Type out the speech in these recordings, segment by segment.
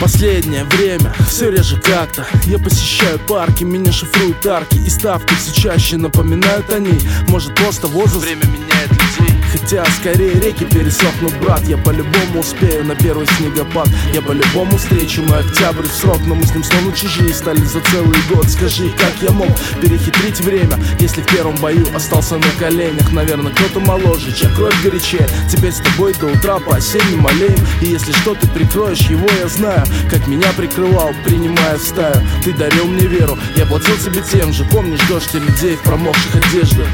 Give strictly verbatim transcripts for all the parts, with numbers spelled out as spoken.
Последнее время все реже как-то я посещаю парки, меня шифруют арки, и ставки все чаще напоминают о ней. Может, просто возраст, время меняет людей. Хотя скорее реки пересохнут, брат. Я по-любому успею на первый снегопад. Я по-любому встречу мой октябрь в срок. Но мы с ним словно чужие стали за целый год. Скажи, как я мог перехитрить время, если в первом бою остался на коленях? Наверное, кто-то моложе, чья кровь горячее. Теперь с тобой до утра по-осеннему аллеям. И если что, ты прикроешь его, я знаю, как меня прикрывал, принимая в стаю. Ты дарил мне веру, я платил тебе тем же. Помнишь дождь и людей в промокших одеждах?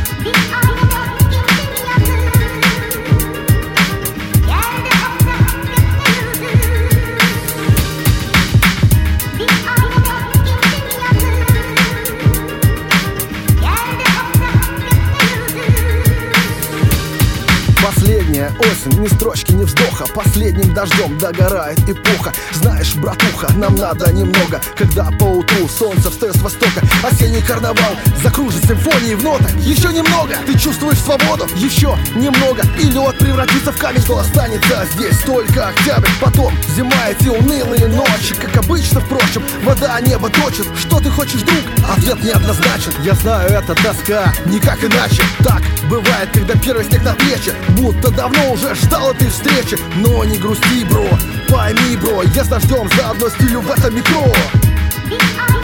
Последняя осень, ни строчки, ни вздоха. Последним дождем догорает эпоха. Знаешь, братуха, нам надо немного, когда поутру солнце встает с востока. Осенний карнавал закружит симфонии в нотах. Еще немного, ты чувствуешь свободу. Еще немного, и лед превратится в камень. Что останется здесь, только октябрь. Потом зима, эти унылые ночи. Как обычно, впрочем, вода небо точит. Что ты хочешь, друг? Ответ неоднозначен. Я знаю, это тоска, никак иначе. Так бывает, когда первый снег на плечи. Будто давно уже ждал этой встречи. Но не грусти, бро, пойми, бро, я с дождем заодно стилю в этом метро.